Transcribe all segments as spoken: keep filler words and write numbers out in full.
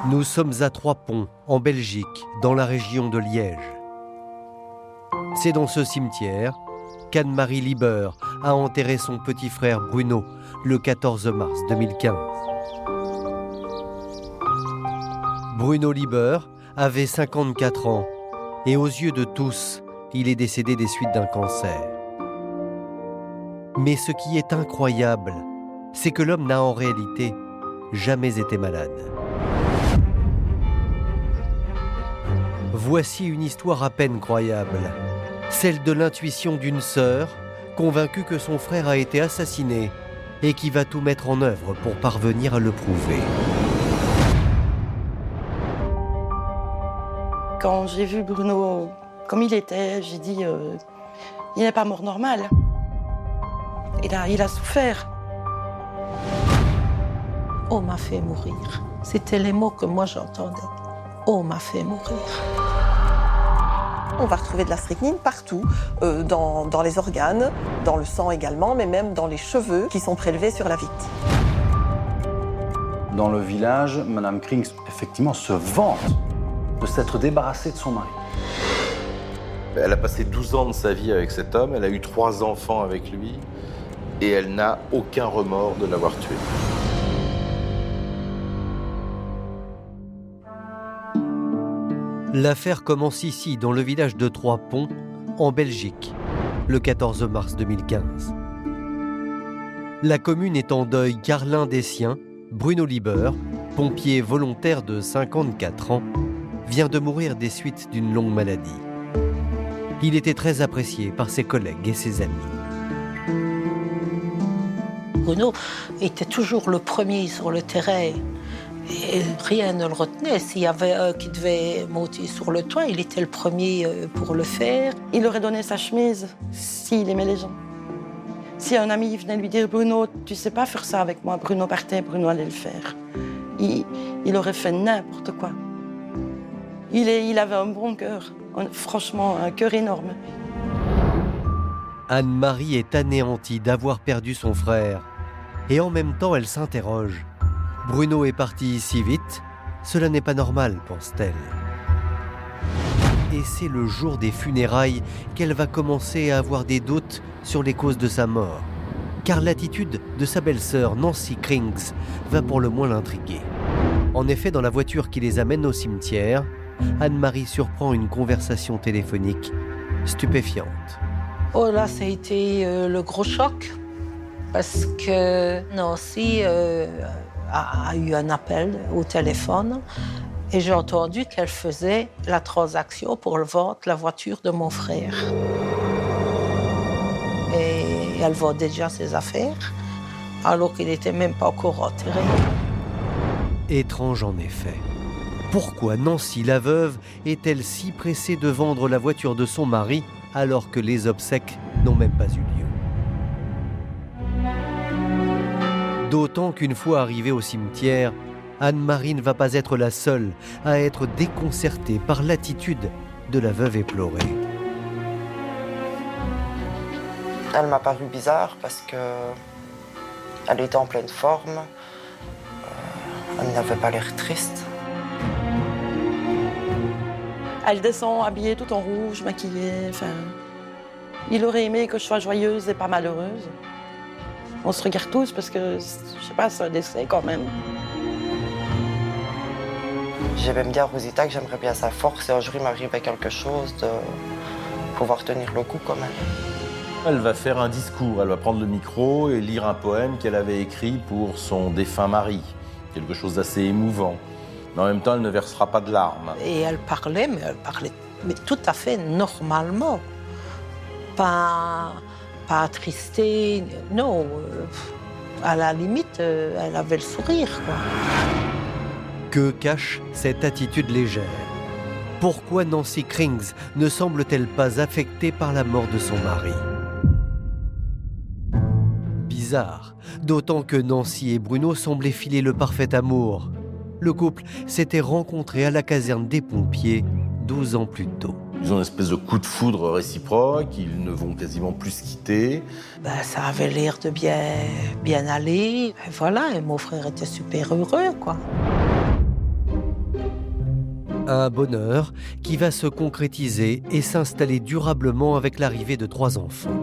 Nous sommes à Trois-Ponts, en Belgique, dans la région de Liège. C'est dans ce cimetière qu'Anne-Marie Lieber a enterré son petit frère Bruno le quatorze mars deux mille quinze. Bruno Lieber avait cinquante-quatre ans et aux yeux de tous, il est décédé des suites d'un cancer. Mais ce qui est incroyable, c'est que l'homme n'a en réalité jamais été malade. Voici une histoire à peine croyable, celle de l'intuition d'une sœur convaincue que son frère a été assassiné et qui va tout mettre en œuvre pour parvenir à le prouver. Quand j'ai vu Bruno comme il était, j'ai dit euh, il n'est pas mort normal. Il a, il a souffert. On m'a fait mourir. C'était les mots que moi j'entendais. On m'a fait mourir. On va retrouver de la strychnine partout, euh, dans, dans les organes, dans le sang également, mais même dans les cheveux qui sont prélevés sur la victime. Dans le village, Madame Krings, effectivement, se vante de s'être débarrassée de son mari. Elle a passé douze ans de sa vie avec cet homme, elle a eu trois enfants avec lui, et elle n'a aucun remords de l'avoir tué. L'affaire commence ici, dans le village de Trois-Ponts, en Belgique, le quatorze mars deux mille quinze. La commune est en deuil car l'un des siens, Bruno Lieber, pompier volontaire de cinquante-quatre ans, vient de mourir des suites d'une longue maladie. Il était très apprécié par ses collègues et ses amis. Bruno était toujours le premier sur le terrain. Et rien ne le retenait. S'il y avait un qui devait monter sur le toit, il était le premier pour le faire. Il aurait donné sa chemise s'il aimait les gens. Si un ami venait lui dire « Bruno, tu sais pas faire ça avec moi », Bruno partait, Bruno allait le faire. Il, il aurait fait n'importe quoi. Il, est, il avait un bon cœur, un, franchement un cœur énorme. Anne-Marie est anéantie d'avoir perdu son frère. Et en même temps, elle s'interroge. Bruno est parti si vite, cela n'est pas normal, pense-t-elle. Et c'est le jour des funérailles qu'elle va commencer à avoir des doutes sur les causes de sa mort. Car l'attitude de sa belle-sœur, Nancy Krings, va pour le moins l'intriguer. En effet, dans la voiture qui les amène au cimetière, Anne-Marie surprend une conversation téléphonique stupéfiante. Oh là, ça a été euh, le gros choc. Parce que Nancy... Euh, a eu un appel au téléphone et j'ai entendu qu'elle faisait la transaction pour le vendre la voiture de mon frère. Et elle vend déjà ses affaires alors qu'il n'était même pas encore enterré. Étrange en effet. Pourquoi Nancy la veuve est-elle si pressée de vendre la voiture de son mari alors que les obsèques n'ont même pas eu lieu ? D'autant qu'une fois arrivée au cimetière, Anne-Marie ne va pas être la seule à être déconcertée par l'attitude de la veuve éplorée. Elle m'a paru bizarre parce qu'elle était en pleine forme, euh, elle n'avait pas l'air triste. Elle descend habillée tout en rouge, maquillée, enfin... Il aurait aimé que je sois joyeuse et pas malheureuse. On se regarde tous parce que, je sais pas, c'est un décès quand même. J'aime bien Rosita, que j'aimerais bien sa force et un jour il m'arrivait quelque chose de pouvoir tenir le coup quand même. Elle va faire un discours, elle va prendre le micro et lire un poème qu'elle avait écrit pour son défunt mari. Quelque chose d'assez émouvant. Mais en même temps, elle ne versera pas de larmes. Et elle parlait, mais elle parlait mais tout à fait normalement. Pas... pas attristée, non. Euh, à la limite, euh, elle avait le sourire, quoi. Que cache cette attitude légère ? Pourquoi Nancy Krings ne semble-t-elle pas affectée par la mort de son mari ? Bizarre, d'autant que Nancy et Bruno semblaient filer le parfait amour. Le couple s'était rencontré à la caserne des pompiers douze ans plus tôt. Ils ont une espèce de coup de foudre réciproque, ils ne vont quasiment plus se quitter. Ben, ça avait l'air de bien, bien aller. Et voilà, et mon frère était super heureux, quoi. Un bonheur qui va se concrétiser et s'installer durablement avec l'arrivée de trois enfants.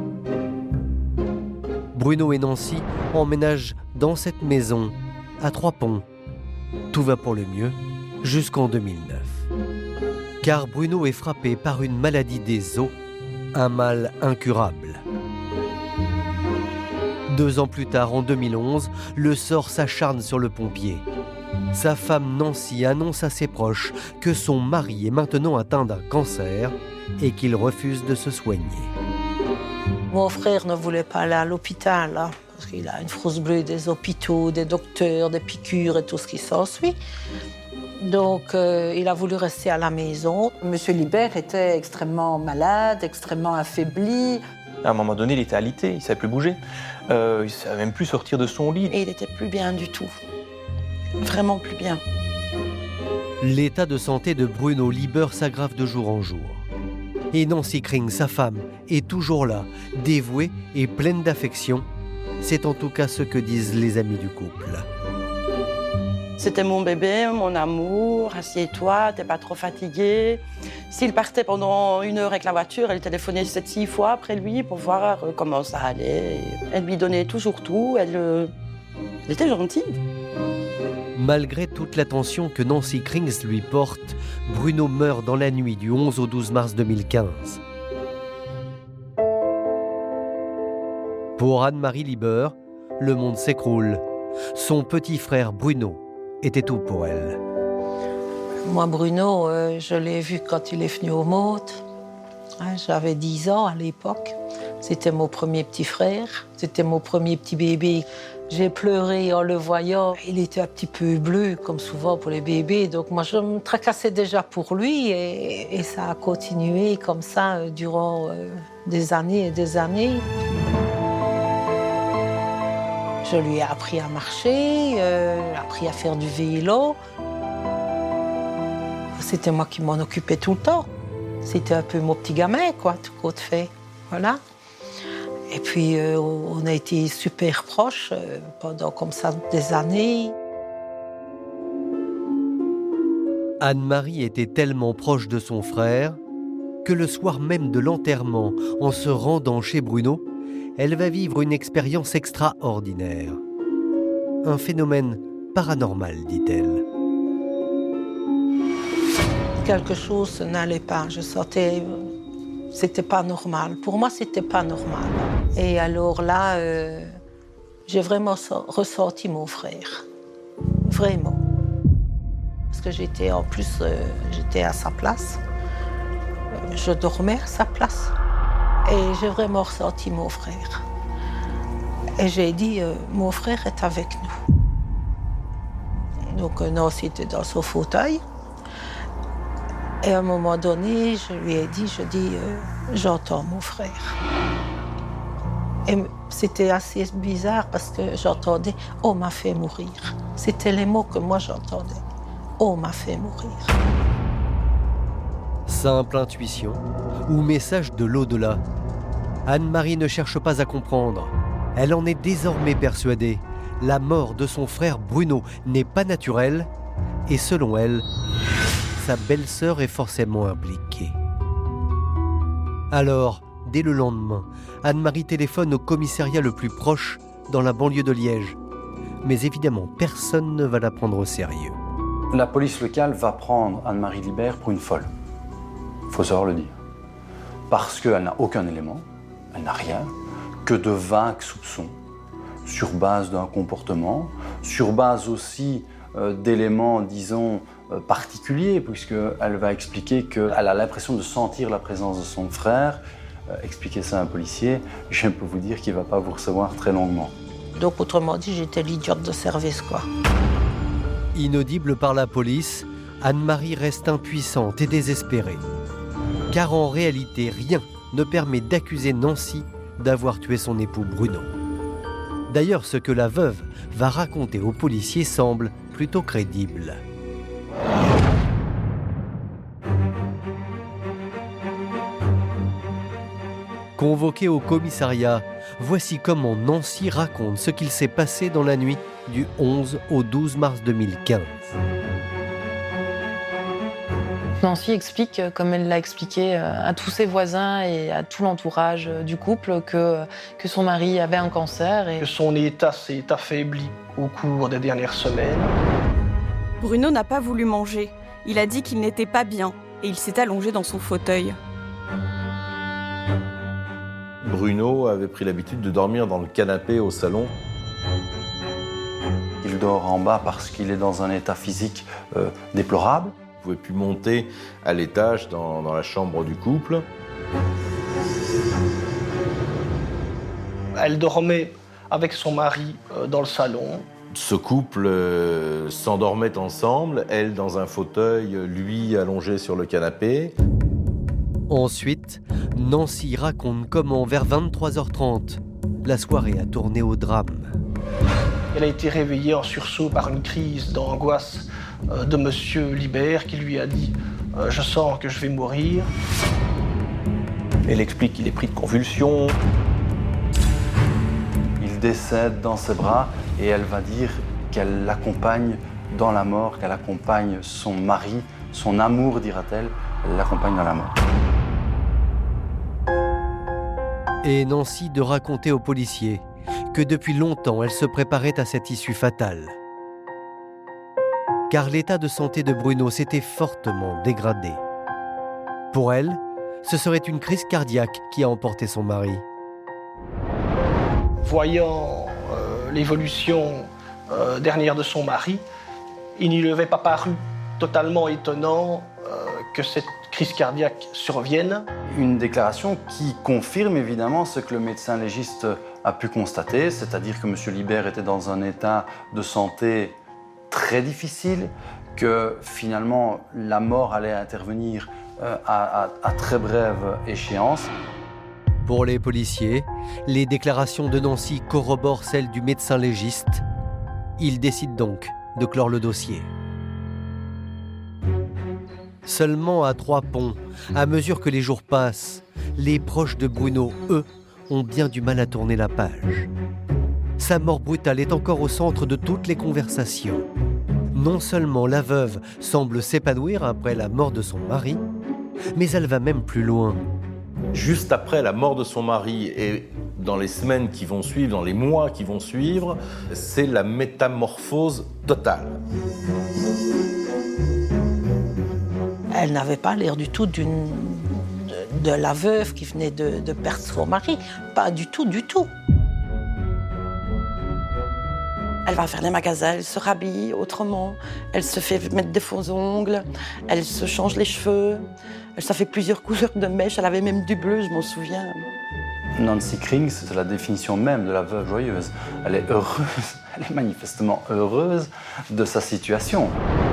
Bruno et Nancy emménagent dans cette maison à Trois-Ponts. Tout va pour le mieux jusqu'en deux mille neuf. Car Bruno est frappé par une maladie des os, un mal incurable. Deux ans plus tard, en deux mille onze, le sort s'acharne sur le pompier. Sa femme Nancy annonce à ses proches que son mari est maintenant atteint d'un cancer et qu'il refuse de se soigner. Mon frère ne voulait pas aller à l'hôpital, hein, parce qu'il a une frousse bleue des hôpitaux, des docteurs, des piqûres et tout ce qui s'ensuit. Donc, euh, il a voulu rester à la maison. Monsieur Libert était extrêmement malade, extrêmement affaibli. À un moment donné, il était alité, il ne savait plus bouger. Euh, il ne savait même plus sortir de son lit. Et il n'était plus bien du tout. Vraiment plus bien. L'état de santé de Bruno Libert s'aggrave de jour en jour. Et Nancy Kring, sa femme, est toujours là, dévouée et pleine d'affection. C'est en tout cas ce que disent les amis du couple. C'était mon bébé, mon amour, assieds-toi, t'es pas trop fatigué. S'il partait pendant une heure avec la voiture, elle téléphonait sept six fois après lui pour voir comment ça allait. Elle lui donnait toujours tout, elle, elle était gentille. Malgré toute l'attention que Nancy Krings lui porte, Bruno meurt dans la nuit du onze au douze mars deux mille quinze. Pour Anne-Marie Libert, le monde s'écroule. Son petit frère Bruno était tout pour elle. Moi, Bruno, euh, je l'ai vu quand il est venu au monde. Hein, j'avais dix ans à l'époque. C'était mon premier petit frère. C'était mon premier petit bébé. J'ai pleuré en le voyant. Il était un petit peu bleu, comme souvent pour les bébés. Donc moi, je me tracassais déjà pour lui. Et, et ça a continué comme ça euh, durant euh, des années et des années. Je lui ai appris à marcher, euh, appris à faire du vélo. C'était moi qui m'en occupais tout le temps. C'était un peu mon petit gamin, quoi, tout compte fait. Voilà. Et puis, euh, on a été super proches euh, pendant comme ça des années. Anne-Marie était tellement proche de son frère que le soir même de l'enterrement, en se rendant chez Bruno, elle va vivre une expérience extraordinaire. Un phénomène paranormal, dit-elle. Quelque chose n'allait pas. Je sentais... C'était pas normal. Pour moi, c'était pas normal. Et alors là, euh, j'ai vraiment ressenti mon frère. Vraiment. Parce que j'étais, en plus, euh, j'étais à sa place. Je dormais à sa place. Et j'ai vraiment ressenti mon frère. Et j'ai dit, euh, mon frère est avec nous. Donc Nancy était dans son fauteuil. Et à un moment donné, je lui ai dit, je dis, euh, j'entends mon frère. Et c'était assez bizarre parce que j'entendais, oh, m'a fait mourir. C'était les mots que moi j'entendais. Oh, m'a fait mourir. Simple intuition ou message de l'au-delà. Anne-Marie ne cherche pas à comprendre. Elle en est désormais persuadée. La mort de son frère Bruno n'est pas naturelle et selon elle, sa belle-sœur est forcément impliquée. Alors, dès le lendemain, Anne-Marie téléphone au commissariat le plus proche dans la banlieue de Liège. Mais évidemment, personne ne va la prendre au sérieux. La police locale va prendre Anne-Marie Libert pour une folle. Il faut savoir le dire. Parce qu'elle n'a aucun élément, elle n'a rien, que de vagues soupçons sur base d'un comportement, sur base aussi euh, d'éléments, disons, euh, particuliers, puisqu'elle va expliquer qu'elle a l'impression de sentir la présence de son frère. Euh, expliquer ça à un policier, je peux vous dire qu'il ne va pas vous recevoir très longuement. Donc, autrement dit, j'étais l'idiote de service, quoi. Inaudible par la police, Anne-Marie reste impuissante et désespérée. Car en réalité, rien ne permet d'accuser Nancy d'avoir tué son époux Bruno. D'ailleurs, ce que la veuve va raconter aux policiers semble plutôt crédible. Convoquée au commissariat, voici comment Nancy raconte ce qu'il s'est passé dans la nuit du onze au douze mars deux mille quinze. Nancy explique, comme elle l'a expliqué à tous ses voisins et à tout l'entourage du couple, que, que son mari avait un cancer. Et que son état s'est affaibli au cours des dernières semaines. Bruno n'a pas voulu manger. Il a dit qu'il n'était pas bien et il s'est allongé dans son fauteuil. Bruno avait pris l'habitude de dormir dans le canapé au salon. Il dort en bas parce qu'il est dans un état physique euh, déplorable. Il ne pouvait plus monter à l'étage dans, dans la chambre du couple. Elle dormait avec son mari euh, dans le salon. Ce couple euh, s'endormait ensemble, elle dans un fauteuil, lui allongé sur le canapé. Ensuite, Nancy raconte comment, vers vingt-trois heures trente, la soirée a tourné au drame. Elle a été réveillée en sursaut par une crise d'angoisse euh, de Monsieur Libert qui lui a dit euh, « Je sens que je vais mourir ». Elle explique qu'il est pris de convulsions. Il décède dans ses bras et elle va dire qu'elle l'accompagne dans la mort, qu'elle accompagne son mari, son amour, dira-t-elle, elle l'accompagne dans la mort. Et Nancy de raconter aux policiers que depuis longtemps elle se préparait à cette issue fatale. Car l'état de santé de Bruno s'était fortement dégradé. Pour elle, ce serait une crise cardiaque qui a emporté son mari. Voyant euh, l'évolution euh, dernière de son mari, il n'y lui avait pas paru totalement étonnant euh, que cette crise cardiaque survienne. Une déclaration qui confirme évidemment ce que le médecin légiste a pu constater, c'est-à-dire que M. Libert était dans un état de santé très difficile, que finalement la mort allait intervenir euh, à, à, à très brève échéance. Pour les policiers, les déclarations de Nancy corroborent celles du médecin légiste. Ils décident donc de clore le dossier. Seulement à Trois-Ponts, à mesure que les jours passent, les proches de Bruno, eux, ont bien du mal à tourner la page. Sa mort brutale est encore au centre de toutes les conversations. Non seulement la veuve semble s'épanouir après la mort de son mari, mais elle va même plus loin. Juste après la mort de son mari et dans les semaines qui vont suivre, dans les mois qui vont suivre, c'est la métamorphose totale. Elle n'avait pas l'air du tout d'une, de, de la veuve qui venait de, de perdre son mari. Pas du tout, du tout. Elle va faire les magasins, elle se rhabille autrement, elle se fait mettre des faux ongles, elle se change les cheveux, elle se fait plusieurs couleurs de mèches, elle avait même du bleu, je m'en souviens. Nancy Krings, c'est la définition même de la veuve joyeuse. Elle est heureuse, elle est manifestement heureuse de sa situation.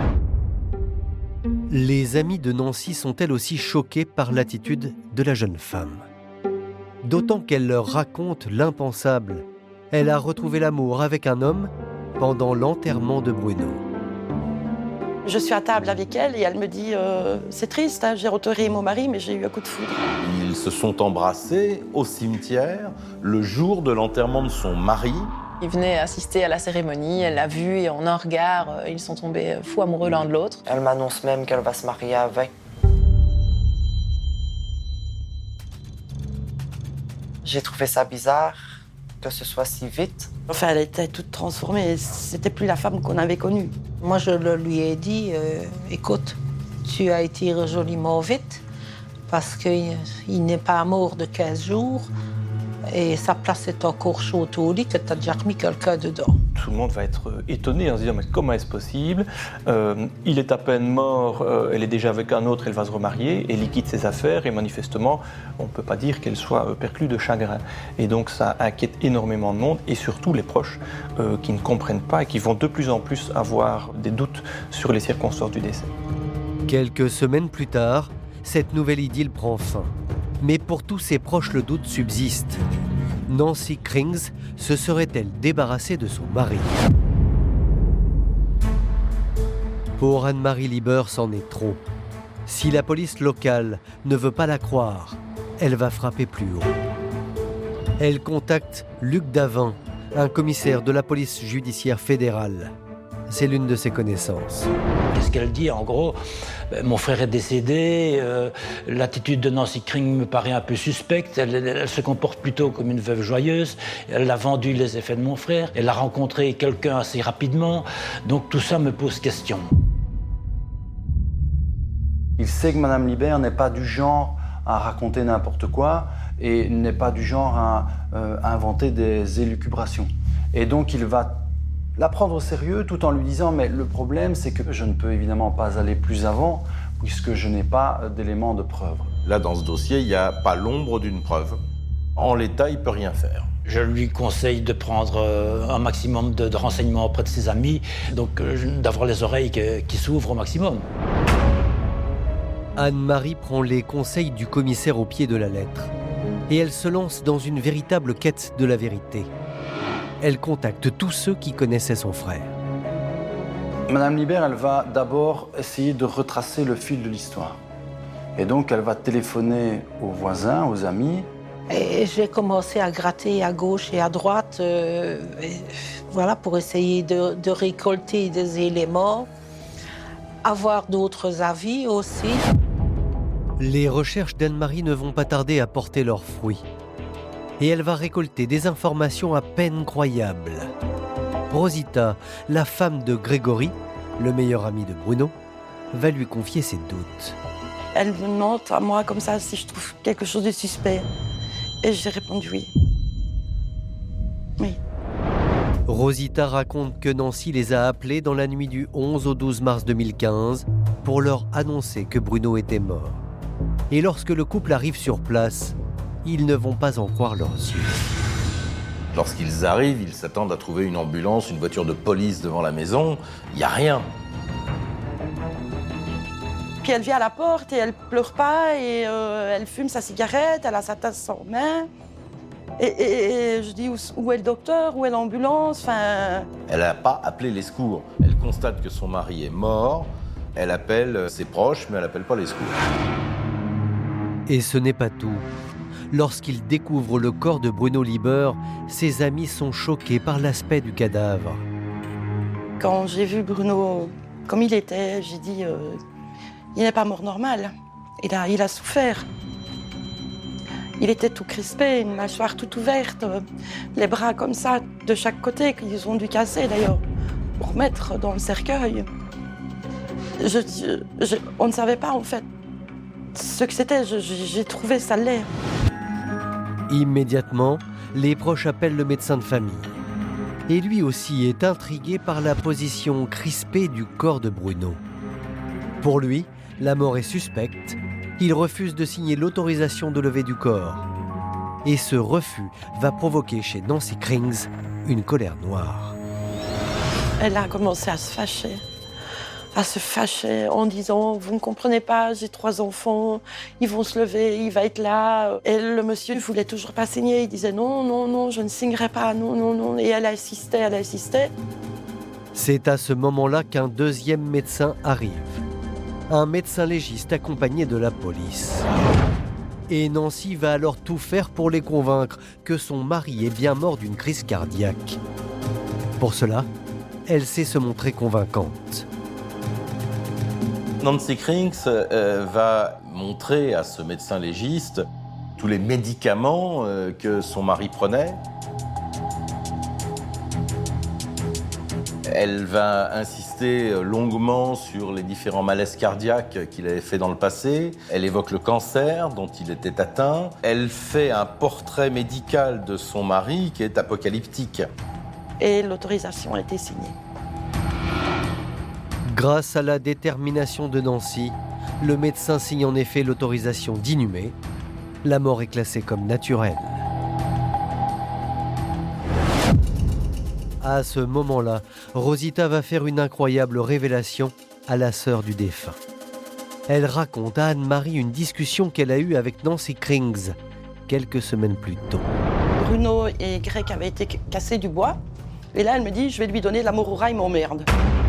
Les amies de Nancy sont elles aussi choquées par l'attitude de la jeune femme. D'autant qu'elle leur raconte l'impensable. Elle a retrouvé l'amour avec un homme pendant l'enterrement de Bruno. Je suis à table avec elle et elle me dit euh, « C'est triste, hein, j'ai enterré mon mari, mais j'ai eu un coup de foudre. » Ils se sont embrassés au cimetière le jour de l'enterrement de son mari. Il venait assister à la cérémonie, elle l'a vu et en un regard, ils sont tombés fous amoureux l'un de l'autre. Elle m'annonce même qu'elle va se marier avec. J'ai trouvé ça bizarre que ce soit si vite. Enfin, elle était toute transformée, c'était plus la femme qu'on avait connue. Moi, je le lui ai dit, euh, écoute, tu as été joliment vite parce qu'il n'est pas mort de quinze jours. Et sa place est encore chaude au lit que tu as déjà remis quelqu'un dedans. Tout le monde va être étonné en se disant mais comment est-ce possible euh, Il est à peine mort, euh, elle est déjà avec un autre, elle va se remarier, elle liquide ses affaires et manifestement on ne peut pas dire qu'elle soit perclue de chagrin. Et donc ça inquiète énormément de monde et surtout les proches euh, qui ne comprennent pas et qui vont de plus en plus avoir des doutes sur les circonstances du décès. Quelques semaines plus tard, cette nouvelle idylle prend fin. Mais pour tous ses proches, le doute subsiste. Nancy Krings se serait-elle débarrassée de son mari? Pour Anne-Marie Lieber, c'en est trop. Si la police locale ne veut pas la croire, elle va frapper plus haut. Elle contacte Luc Davin, un commissaire de la police judiciaire fédérale. c'est l'une de ses connaissances. Qu'est-ce qu'elle dit? En gros, mon frère est décédé, euh, l'attitude de Nancy Kring me paraît un peu suspecte, elle, elle, elle se comporte plutôt comme une veuve joyeuse, elle a vendu les effets de mon frère, elle a rencontré quelqu'un assez rapidement, donc tout ça me pose question. Il sait que Madame Libert n'est pas du genre à raconter n'importe quoi et n'est pas du genre à euh, inventer des élucubrations. Et donc il va la prendre au sérieux tout en lui disant « mais le problème c'est que je ne peux évidemment pas aller plus avant puisque je n'ai pas d'éléments de preuve. » Là, dans ce dossier, il n'y a pas l'ombre d'une preuve. En l'état, il ne peut rien faire. Je lui conseille de prendre un maximum de, de renseignements auprès de ses amis, donc euh, d'avoir les oreilles que, qui s'ouvrent au maximum. Anne-Marie prend les conseils du commissaire au pied de la lettre et elle se lance dans une véritable quête de la vérité. Elle contacte tous ceux qui connaissaient son frère. Madame Libert, elle va d'abord essayer de retracer le fil de l'histoire. Et donc, elle va téléphoner aux voisins, aux amis. Et j'ai commencé à gratter à gauche et à droite, euh, et voilà, pour essayer de, de récolter des éléments, avoir d'autres avis aussi. Les recherches d'Anne-Marie ne vont pas tarder à porter leurs fruits. Et elle va récolter des informations à peine croyables. Rosita, la femme de Grégory, le meilleur ami de Bruno, va lui confier ses doutes. Elle me demande à moi comme ça si je trouve quelque chose de suspect. Et j'ai répondu oui. Oui. Rosita raconte que Nancy les a appelés dans la nuit du onze au douze mars deux mille quinze pour leur annoncer que Bruno était mort. Et lorsque le couple arrive sur place, ils ne vont pas en croire leurs yeux. Lorsqu'ils arrivent, ils s'attendent à trouver une ambulance, une voiture de police devant la maison. Il n'y a rien. Puis elle vient à la porte et elle pleure pas et euh, elle fume sa cigarette, elle a sa tasse en main. Et, et, et je dis où, où est le docteur, où est l'ambulance, enfin... Elle n'a pas appelé les secours. Elle constate que son mari est mort. Elle appelle ses proches, mais elle n'appelle pas les secours. Et ce n'est pas tout. Lorsqu'ils découvrent le corps de Bruno Lieber, ses amis sont choqués par l'aspect du cadavre. Quand j'ai vu Bruno comme il était, j'ai dit euh, il n'est pas mort normal. Il a, il a souffert. Il était tout crispé, une mâchoire toute ouverte, euh, les bras comme ça de chaque côté qu'ils ont dû casser d'ailleurs pour mettre dans le cercueil. Je, je, on ne savait pas en fait ce que c'était. Je, j'ai trouvé ça laid. Immédiatement, les proches appellent le médecin de famille. Et lui aussi est intrigué par la position crispée du corps de Bruno. Pour lui, la mort est suspecte. Il refuse de signer l'autorisation de levée du corps. Et ce refus va provoquer chez Nancy Krings une colère noire. Elle a commencé à se fâcher. à se fâcher en disant « Vous ne comprenez pas, j'ai trois enfants, ils vont se lever, il va être là. » Et le monsieur ne voulait toujours pas signer. Il disait « Non, non, non, je ne signerai pas, non, non, non. » Et elle insistait, elle insistait. C'est à ce moment-là qu'un deuxième médecin arrive. Un médecin légiste accompagné de la police. Et Nancy va alors tout faire pour les convaincre que son mari est bien mort d'une crise cardiaque. Pour cela, elle sait se montrer convaincante. Nancy Krings euh, va montrer à ce médecin légiste tous les médicaments euh, que son mari prenait. Elle va insister longuement sur les différents malaises cardiaques qu'il avait fait dans le passé. Elle évoque le cancer dont il était atteint. Elle fait un portrait médical de son mari qui est apocalyptique. Et l'autorisation a été signée. Grâce à la détermination de Nancy, le médecin signe en effet l'autorisation d'inhumer. La mort est classée comme naturelle. À ce moment-là, Rosita va faire une incroyable révélation à la sœur du défunt. Elle raconte à Anne-Marie une discussion qu'elle a eue avec Nancy Krings quelques semaines plus tôt. Bruno et Greg avaient été cassés du bois. Et là, elle me dit, je vais lui donner l'amour au rail, il m'emmerde.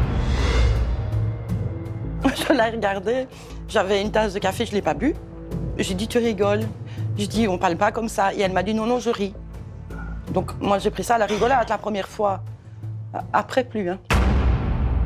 Je l'ai regardé, j'avais une tasse de café, je ne l'ai pas bu. J'ai dit, tu rigoles. Je dis, on ne parle pas comme ça. Et elle m'a dit, non, non, je ris. Donc moi, j'ai pris ça à la rigolade la première fois. Après, plus. Hein.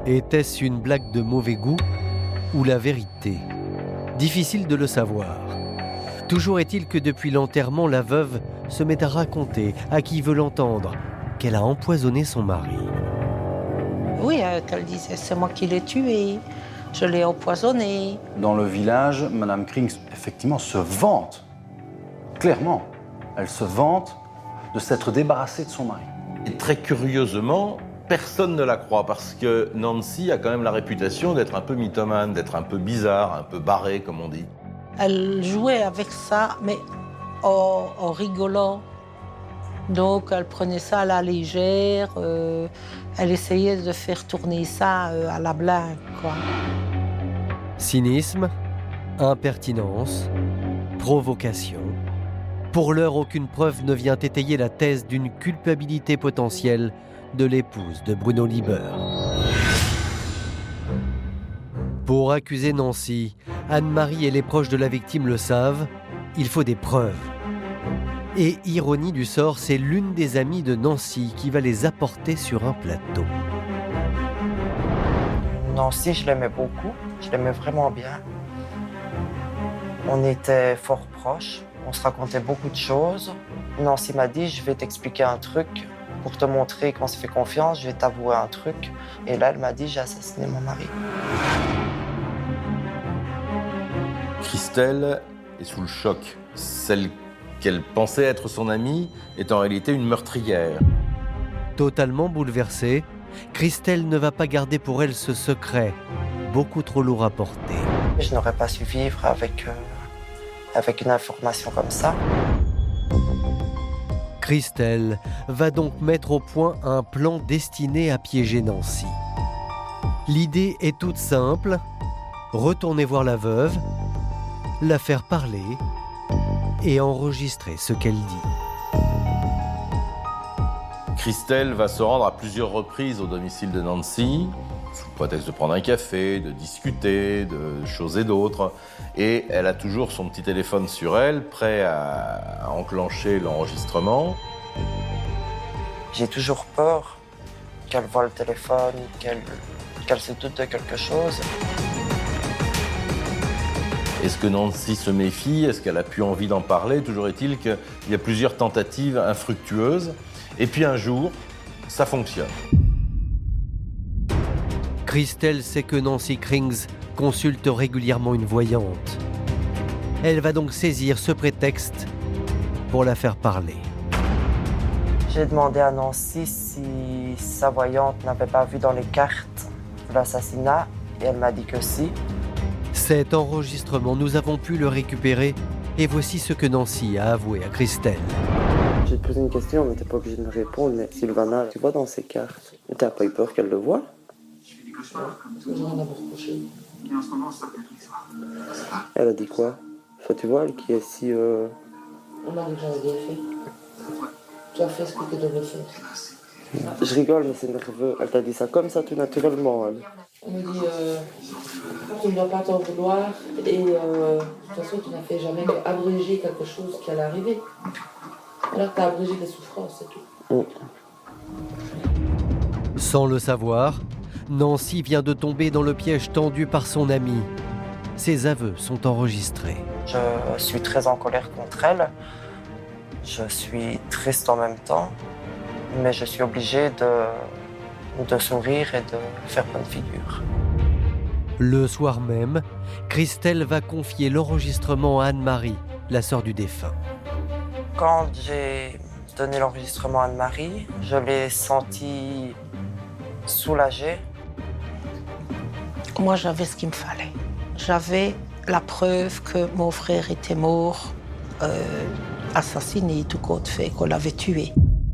Était-ce une blague de mauvais goût ou la vérité? Difficile de le savoir. Toujours est-il que depuis l'enterrement, la veuve se met à raconter à qui veut l'entendre qu'elle a empoisonné son mari. Oui, euh, qu'elle disait, c'est moi qui l'ai tué, je l'ai empoisonné. Dans le village, Madame Krings, effectivement, se vante, clairement, elle se vante de s'être débarrassée de son mari. Et très curieusement, personne ne la croit parce que Nancy a quand même la réputation d'être un peu mythomane, d'être un peu bizarre, un peu barré, comme on dit. Elle jouait avec ça, mais en, en rigolant. Donc, elle prenait ça à la légère. Euh, elle essayait de faire tourner ça euh, à la blague, quoi. Cynisme, impertinence, provocation. Pour l'heure, aucune preuve ne vient étayer la thèse d'une culpabilité potentielle de l'épouse de Bruno Lieber. Pour accuser Nancy, Anne-Marie et les proches de la victime le savent, il faut des preuves. Et ironie du sort, c'est l'une des amies de Nancy qui va les apporter sur un plateau. Nancy, je l'aimais beaucoup, je l'aimais vraiment bien. On était fort proches, on se racontait beaucoup de choses. Nancy m'a dit, je vais t'expliquer un truc pour te montrer qu'on se fait confiance, je vais t'avouer un truc. Et là, elle m'a dit, j'ai assassiné mon mari. Christelle est sous le choc. Celle qu'elle pensait être son amie est en réalité une meurtrière. Totalement bouleversée, Christelle ne va pas garder pour elle ce secret, beaucoup trop lourd à porter. Je n'aurais pas su vivre avec, euh, avec une information comme ça. Christelle va donc mettre au point un plan destiné à piéger Nancy. L'idée est toute simple, retourner voir la veuve, la faire parler et enregistrer ce qu'elle dit. Christelle va se rendre à plusieurs reprises au domicile de Nancy, sous prétexte de prendre un café, de discuter, de choses et d'autres. Et elle a toujours son petit téléphone sur elle, prêt à, à enclencher l'enregistrement. J'ai toujours peur qu'elle voie le téléphone, qu'elle, qu'elle se doute de quelque chose. Est-ce que Nancy se méfie? Est-ce qu'elle a plus envie d'en parler? Toujours est-il qu'il y a plusieurs tentatives infructueuses. Et puis un jour, ça fonctionne. Christelle sait que Nancy Krings consulte régulièrement une voyante. Elle va donc saisir ce prétexte pour la faire parler. J'ai demandé à Nancy si sa voyante n'avait pas vu dans les cartes l'assassinat et elle m'a dit que si. Cet enregistrement, nous avons pu le récupérer et voici ce que Nancy a avoué à Christelle. Je vais te poser une question, mais t'es pas obligé de me répondre. Mais Sylvana, tu vois dans ces cartes, t'as pas eu peur qu'elle le voie? Elle a dit quoi? Soit tu vois, elle qui est si... Euh... On a déjà fait. Tu as fait ce que tu devais faire. Je rigole, mais c'est nerveux. Elle t'a dit ça comme ça, tout naturellement. Elle. On me dit, euh, tu ne dois pas t'en vouloir et euh, de toute façon, tu n'as fait jamais qu'abréger quelque chose qui allait arriver. Alors tu as abrégé des souffrances, c'est tout. Mm. Sans le savoir, Nancy vient de tomber dans le piège tendu par son amie. Ses aveux sont enregistrés. Je suis très en colère contre elle. Je suis triste en même temps. Mais je suis obligé de, de sourire et de faire bonne figure. Le soir même, Christelle va confier l'enregistrement à Anne-Marie, la sœur du défunt. Quand j'ai donné l'enregistrement à Anne-Marie, je l'ai sentie soulagée. Moi, j'avais ce qu'il me fallait. J'avais la preuve que mon frère était mort, euh, assassiné, tout compte fait, qu'on l'avait tué.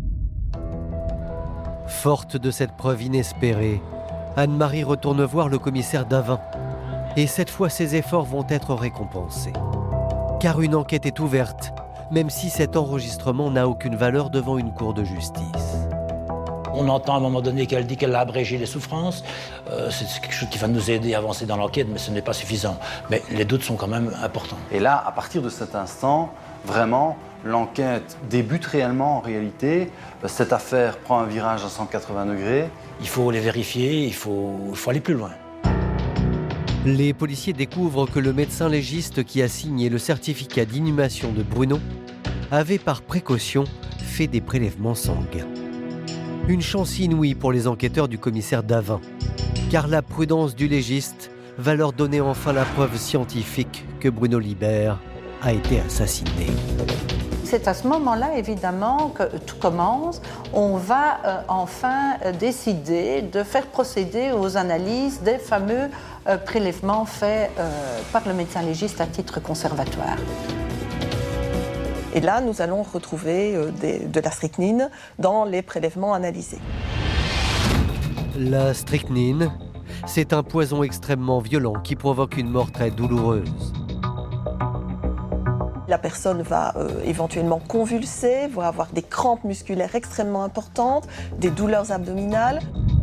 Forte de cette preuve inespérée, Anne-Marie retourne voir le commissaire Davin. Et cette fois, ses efforts vont être récompensés. Car une enquête est ouverte, même si cet enregistrement n'a aucune valeur devant une cour de justice. On entend à un moment donné qu'elle dit qu'elle a abrégé les souffrances. Euh, c'est quelque chose qui va nous aider à avancer dans l'enquête, mais ce n'est pas suffisant. Mais les doutes sont quand même importants. Et là, à partir de cet instant, vraiment, l'enquête débute réellement en réalité. Cette affaire prend un virage à cent quatre-vingts degrés. Il faut les vérifier, il faut, il faut aller plus loin. Les policiers découvrent que le médecin légiste qui a signé le certificat d'inhumation de Bruno avait par précaution fait des prélèvements sanguins. Une chance inouïe pour les enquêteurs du commissaire Davin, car la prudence du légiste va leur donner enfin la preuve scientifique que Bruno Libert a été assassiné. C'est à ce moment-là, évidemment, que tout commence. On va euh, enfin euh, décider de faire procéder aux analyses des fameux euh, prélèvements faits euh, par le médecin légiste à titre conservatoire. Et là, nous allons retrouver euh, des, de la strychnine dans les prélèvements analysés. La strychnine, c'est un poison extrêmement violent qui provoque une mort très douloureuse. La personne va euh, éventuellement convulser, va avoir des crampes musculaires extrêmement importantes, des douleurs abdominales.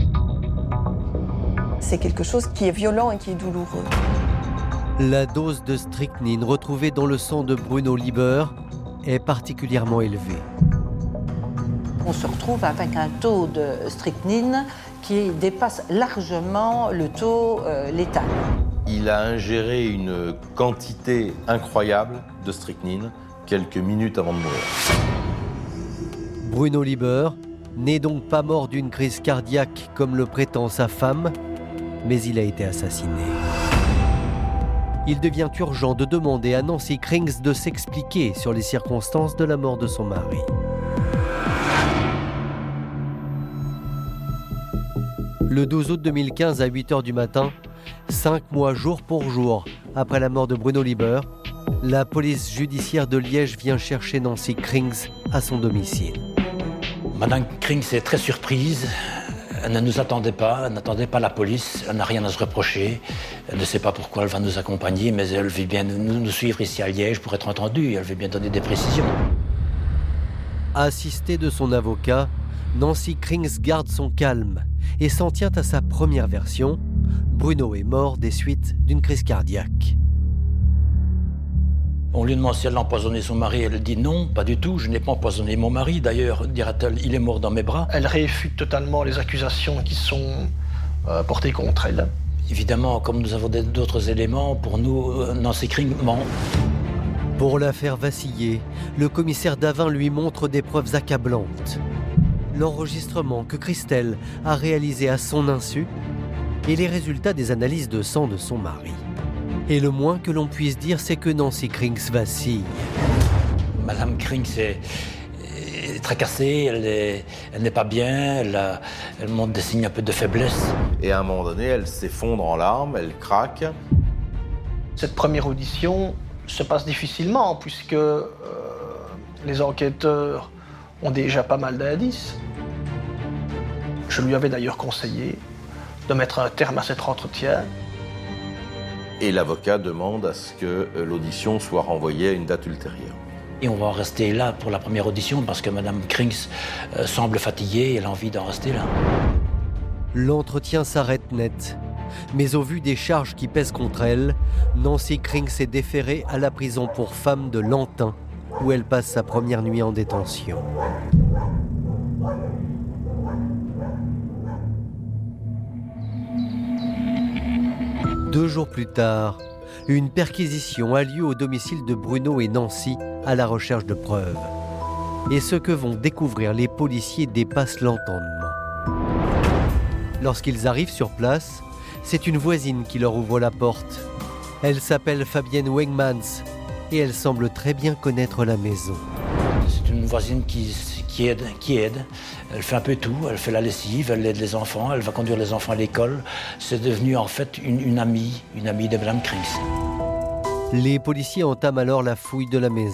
C'est quelque chose qui est violent et qui est douloureux. La dose de strychnine retrouvée dans le sang de Bruno Libert est particulièrement élevée. On se retrouve avec un taux de strychnine qui dépasse largement le taux euh, létal. Il a ingéré une quantité incroyable de strychnine quelques minutes avant de mourir. Bruno Libert n'est donc pas mort d'une crise cardiaque comme le prétend sa femme, mais il a été assassiné. Il devient urgent de demander à Nancy Krings de s'expliquer sur les circonstances de la mort de son mari. Le douze août deux mille quinze à huit heures du matin, cinq mois jour pour jour après la mort de Bruno Libert, la police judiciaire de Liège vient chercher Nancy Krings à son domicile. Madame Krings est très surprise. Elle ne nous attendait pas, elle n'attendait pas la police, elle n'a rien à se reprocher. Elle ne sait pas pourquoi elle va nous accompagner, mais elle veut bien nous, nous suivre ici à Liège pour être entendue. Elle veut bien donner des précisions. Assistée de son avocat, Nancy Krings garde son calme et s'en tient à sa première version. Bruno est mort des suites d'une crise cardiaque. On lui demande si elle a empoisonné son mari. Elle dit non, pas du tout, je n'ai pas empoisonné mon mari. D'ailleurs, dira-t-elle, il est mort dans mes bras. Elle réfute totalement les accusations qui sont euh, portées contre elle. Évidemment, comme nous avons d'autres éléments, pour nous, Nancy Krings ment. Pour la faire vaciller, le commissaire Davin lui montre des preuves accablantes. L'enregistrement que Christelle a réalisé à son insu et les résultats des analyses de sang de son mari. Et le moins que l'on puisse dire, c'est que Nancy Krings vacille. Madame Krings est, est tracassée, elle, est, elle n'est pas bien, elle, a, elle montre des signes un peu de faiblesse. Et à un moment donné, elle s'effondre en larmes, elle craque. Cette première audition se passe difficilement puisque euh, les enquêteurs ont déjà pas mal d'indices. Je lui avais d'ailleurs conseillé de mettre un terme à cet entretien. Et l'avocat demande à ce que l'audition soit renvoyée à une date ultérieure. Et on va en rester là pour la première audition parce que Madame Krings euh, semble fatiguée et elle a envie d'en rester là. L'entretien s'arrête net. Mais au vu des charges qui pèsent contre elle, Nancy Krings est déférée à la prison pour femmes de Lantin, où elle passe sa première nuit en détention. Deux jours plus tard, une perquisition a lieu au domicile de Bruno et Nancy à la recherche de preuves. Et ce que vont découvrir les policiers dépasse l'entendement. Lorsqu'ils arrivent sur place, c'est une voisine qui leur ouvre la porte. Elle s'appelle Fabienne Wegmans et elle semble très bien connaître la maison. C'est une voisine qui, qui, aide, qui aide. Elle fait un peu tout. Elle fait la lessive, elle aide les enfants, elle va conduire les enfants à l'école. C'est devenu en fait une, une amie, une amie de Madame Krings. Les policiers entament alors la fouille de la maison.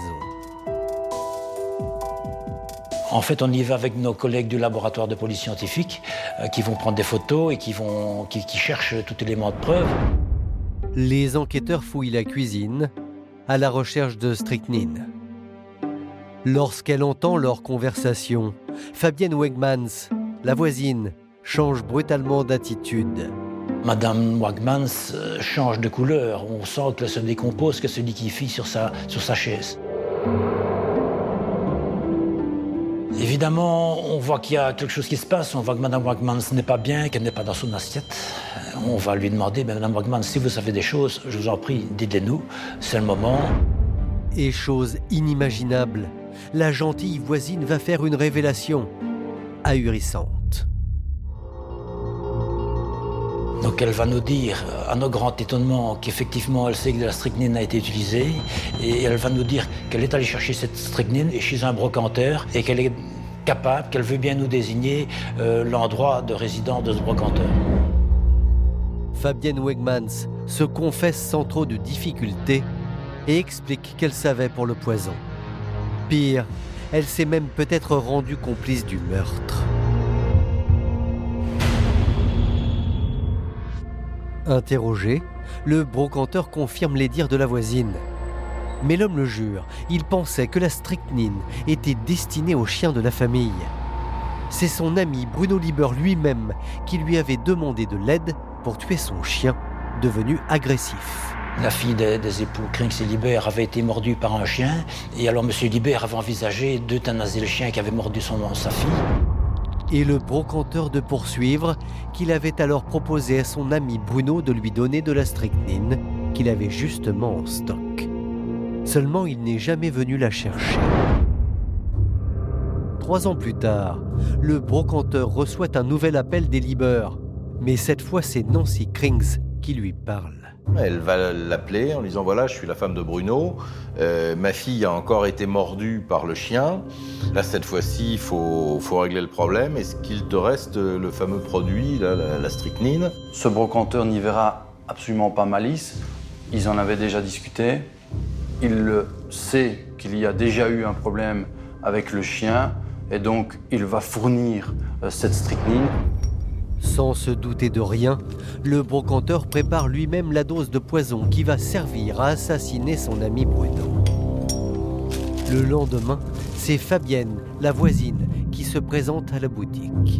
En fait, on y va avec nos collègues du laboratoire de police scientifique euh, qui vont prendre des photos et qui, vont, qui, qui cherchent tout élément de preuve. Les enquêteurs fouillent la cuisine à la recherche de strychnine. Lorsqu'elle entend leur conversation, Fabienne Wegmans, la voisine, change brutalement d'attitude. Madame Wegmans euh, change de couleur. On sent qu'elle se décompose, qu'elle se liquéfie sur sa, sur sa chaise. Évidemment, on voit qu'il y a quelque chose qui se passe, on voit que Mme Wagmans n'est pas bien, qu'elle n'est pas dans son assiette. On va lui demander, mais Mme Wagmans, si vous savez des choses, je vous en prie, dites-les-nous, c'est le moment. Et chose inimaginable, la gentille voisine va faire une révélation ahurissante. Donc elle va nous dire, à nos grands étonnements, qu'effectivement elle sait que de la strychnine a été utilisée, et elle va nous dire qu'elle est allée chercher cette strychnine chez un brocanteur et qu'elle est capable, qu'elle veut bien nous désigner euh, l'endroit de résidence de ce brocanteur. Fabienne Wegmans se confesse sans trop de difficultés et explique qu'elle savait pour le poison. Pire, elle s'est même peut-être rendue complice du meurtre. Interrogé, le brocanteur confirme les dires de la voisine. Mais l'homme le jure, il pensait que la strychnine était destinée aux chiens de la famille. C'est son ami Bruno Lieber lui-même qui lui avait demandé de l'aide pour tuer son chien, devenu agressif. La fille des, des époux Krings et Lieber avait été mordue par un chien, et alors M. Lieber avait envisagé d'euthanasier le chien qui avait mordu son, sa fille. Et le brocanteur de poursuivre qu'il avait alors proposé à son ami Bruno de lui donner de la strychnine qu'il avait justement en stock. Seulement, il n'est jamais venu la chercher. Trois ans plus tard, le brocanteur reçoit un nouvel appel des Lieber. Mais cette fois, c'est Nancy Krings qui lui parle. Elle va l'appeler en lui disant « Voilà, je suis la femme de Bruno, euh, ma fille a encore été mordue par le chien. Là, cette fois-ci, il faut, faut régler le problème. Est-ce qu'il te reste le fameux produit, là, la, la strychnine ?» Ce brocanteur n'y verra absolument pas malice. Ils en avaient déjà discuté. Il sait qu'il y a déjà eu un problème avec le chien et donc il va fournir euh, cette strychnine. Sans se douter de rien, le brocanteur prépare lui-même la dose de poison qui va servir à assassiner son ami Bruno. Le lendemain, c'est Fabienne, la voisine, qui se présente à la boutique.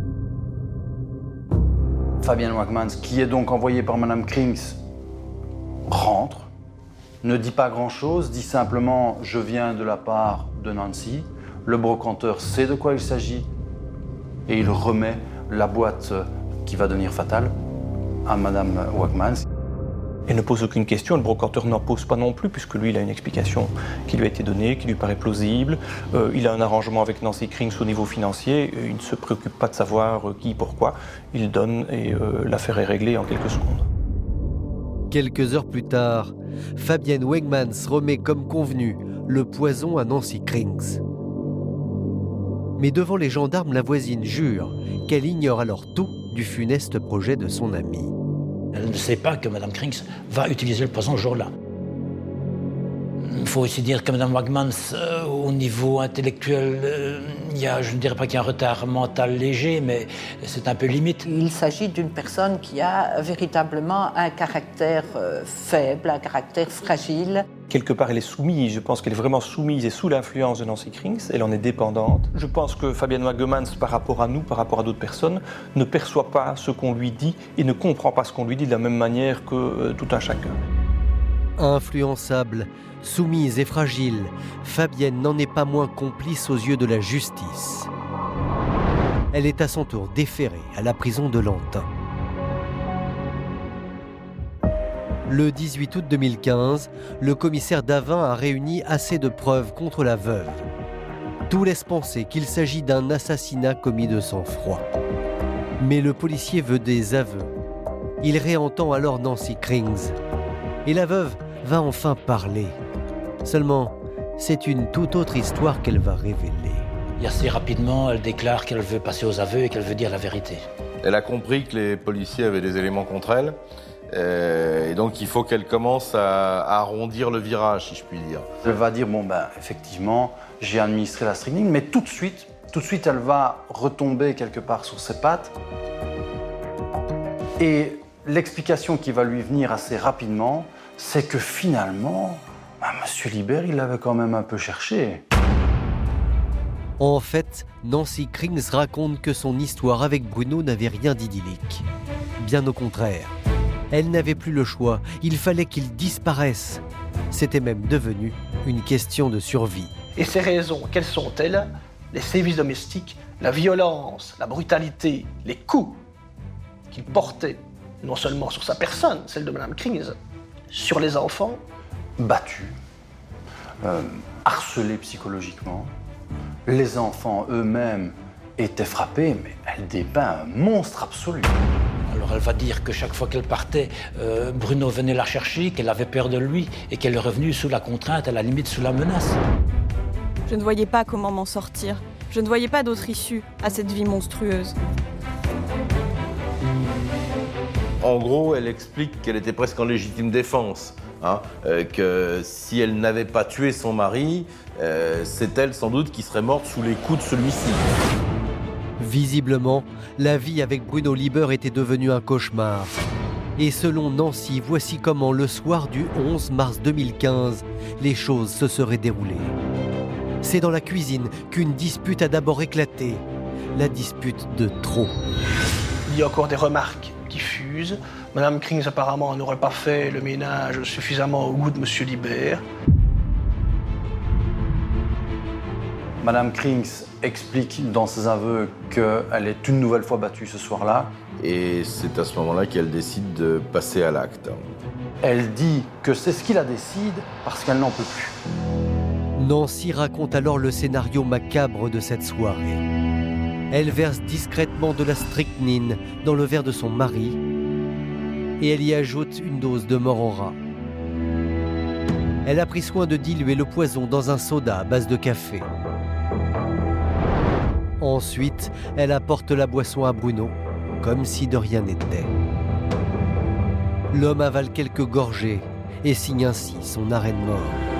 Fabienne Wagmans, qui est donc envoyée par Madame Krings, rentre, ne dit pas grand-chose, dit simplement « Je viens de la part de Nancy ». Le brocanteur sait de quoi il s'agit et il remet la boîte qui va devenir fatale à Madame Wagmans. Il ne pose aucune question, le brocanteur n'en pose pas non plus, puisque lui, il a une explication qui lui a été donnée, qui lui paraît plausible. Euh, il a un arrangement avec Nancy Krings au niveau financier, il ne se préoccupe pas de savoir euh, qui, pourquoi. Il donne et euh, l'affaire est réglée en quelques secondes. Quelques heures plus tard, Fabienne Wegmans remet comme convenu le poison à Nancy Krings. Mais devant les gendarmes, la voisine jure qu'elle ignore alors tout du funeste projet de son ami. Elle ne sait pas que Mme Krings va utiliser le poison ce jour-là. Il faut aussi dire que Mme Wagmans, euh, au niveau intellectuel, euh, il y a, je ne dirais pas qu'il y a un retard mental léger, mais c'est un peu limite. Il s'agit d'une personne qui a véritablement un caractère euh, faible, un caractère fragile. Quelque part, elle est soumise. Je pense qu'elle est vraiment soumise et sous l'influence de Nancy Krings. Elle en est dépendante. Je pense que Fabienne Wagmans, par rapport à nous, par rapport à d'autres personnes, ne perçoit pas ce qu'on lui dit et ne comprend pas ce qu'on lui dit de la même manière que euh, tout un chacun. Influençable, soumise et fragile, Fabienne n'en est pas moins complice aux yeux de la justice. Elle est à son tour déférée à la prison de Lantin. Le dix-huit août deux mille quinze, le commissaire Davin a réuni assez de preuves contre la veuve. Tout laisse penser qu'il s'agit d'un assassinat commis de sang-froid. Mais le policier veut des aveux. Il réentend alors Nancy Krings. Et la veuve va enfin parler. Seulement, c'est une toute autre histoire qu'elle va révéler. Et assez rapidement, elle déclare qu'elle veut passer aux aveux et qu'elle veut dire la vérité. Elle a compris que les policiers avaient des éléments contre elle. Euh, et donc il faut qu'elle commence à, à arrondir le virage, si je puis dire. Elle va dire, bon ben effectivement, j'ai administré la strychnine, mais tout de suite, tout de suite elle va retomber quelque part sur ses pattes. Et l'explication qui va lui venir assez rapidement, c'est que finalement, ben, Monsieur Lieber, il l'avait quand même un peu cherché. En fait, Nancy Krings raconte que son histoire avec Bruno n'avait rien d'idyllique. Bien au contraire. Elle n'avait plus le choix, il fallait qu'il disparaisse. C'était même devenu une question de survie. Et ces raisons, quelles sont-elles? les sévices domestiques, la violence, la brutalité, les coups qu'il portait, non seulement sur sa personne, celle de Madame Krings, sur les enfants. Battus, euh, harcelés psychologiquement. Les enfants eux-mêmes étaient frappés, mais elle dépeint un monstre absolu. Alors elle va dire que chaque fois qu'elle partait, euh, Bruno venait la chercher, qu'elle avait peur de lui et qu'elle est revenue sous la contrainte, à la limite sous la menace. Je ne voyais pas comment m'en sortir. Je ne voyais pas d'autre issue à cette vie monstrueuse. En gros, elle explique qu'elle était presque en légitime défense. Hein, euh, que si elle n'avait pas tué son mari, euh, c'est elle sans doute qui serait morte sous les coups de celui-ci. Visiblement, la vie avec Bruno Lieber était devenue un cauchemar. Et selon Nancy, voici comment le soir du onze mars deux mille quinze, les choses se seraient déroulées. C'est dans la cuisine qu'une dispute a d'abord éclaté. La dispute de trop. Il y a encore des remarques qui fusent. Madame Krings apparemment n'aurait pas fait le ménage suffisamment au goût de Monsieur Lieber. Madame Krings explique dans ses aveux qu'elle est une nouvelle fois battue ce soir-là. Et c'est à ce moment-là qu'elle décide de passer à l'acte. Elle dit que c'est ce qui la décide parce qu'elle n'en peut plus. Nancy raconte alors le scénario macabre de cette soirée. Elle verse discrètement de la strychnine dans le verre de son mari et elle y ajoute une dose de mort en rat. Elle a pris soin de diluer le poison dans un soda à base de café. Ensuite, elle apporte la boisson à Bruno, comme si de rien n'était. L'homme avale quelques gorgées et signe ainsi son arrêt de mort.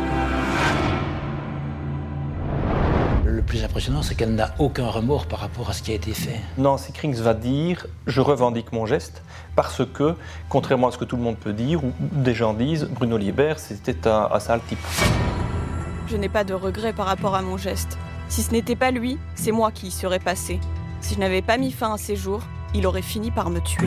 Le plus impressionnant, c'est qu'elle n'a aucun remords par rapport à ce qui a été fait. Nancy Krings va dire « je revendique mon geste » parce que, contrairement à ce que tout le monde peut dire, ou des gens disent, Bruno Lieber, c'était un, un sale type. Je n'ai pas de regret par rapport à mon geste. Si ce n'était pas lui, c'est moi qui y serais passé. Si je n'avais pas mis fin à ses jours, il aurait fini par me tuer.